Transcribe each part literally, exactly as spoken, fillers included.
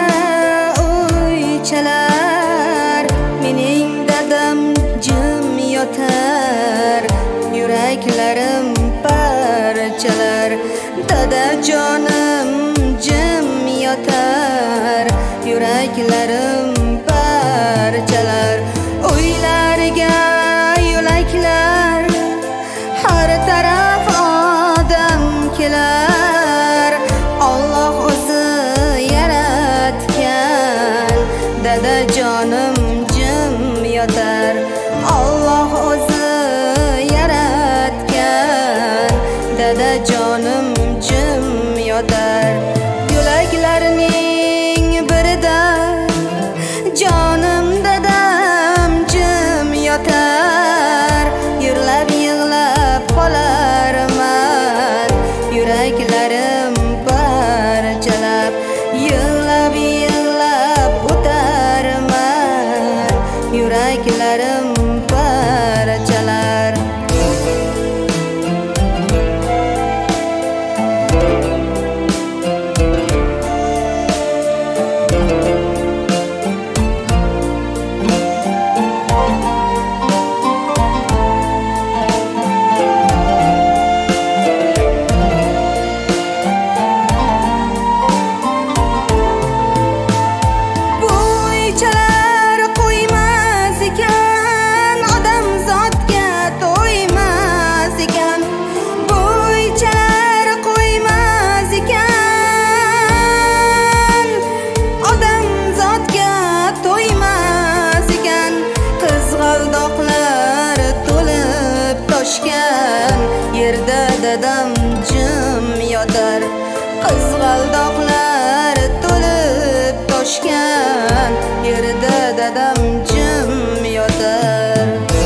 o'ychalar, mening dadam jim yotar, yuraklarim parchalar. Dadajonim jim yotar, yuraklarim parchalar. O'ylariga yo'laklar, har taraf odam kelar. Alloh o'zi yaratgan, dadajonim jim yotar. Alloh o'zi yaratgan, dadajonim jim yotar. Yo'laklarning birida jonim dadam jim yotar, yig'lab yig'lab qolarman, yuraklarim parchalab. Yig'lab yig'lab o'tarman, yuraklarim parchalar. Yerda dadam jim yotar, qizg'aldoqlar to'lib toshgan, yerda dadam jim yotar.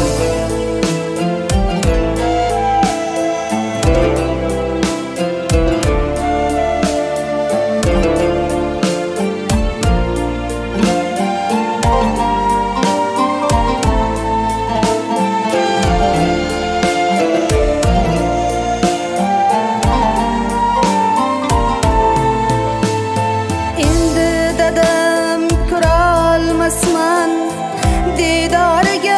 Didoriga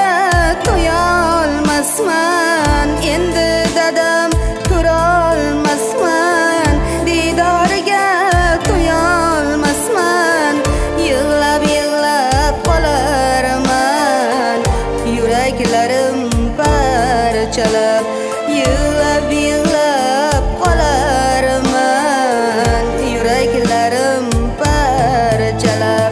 to'yolmasman, endi dadam ko'rolmasman, didoriga to'yolmasman. Yig'lab yig'lab qolarman, yuraklarim parchalab. Yig'lab yig'lab qolarman, yuraklarim parchalab.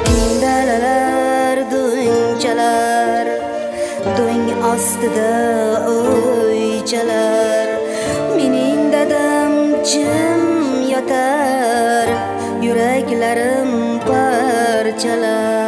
Do'ng ostida o'ychalar, mening dadam jim yotar, yuraklarim parchalar.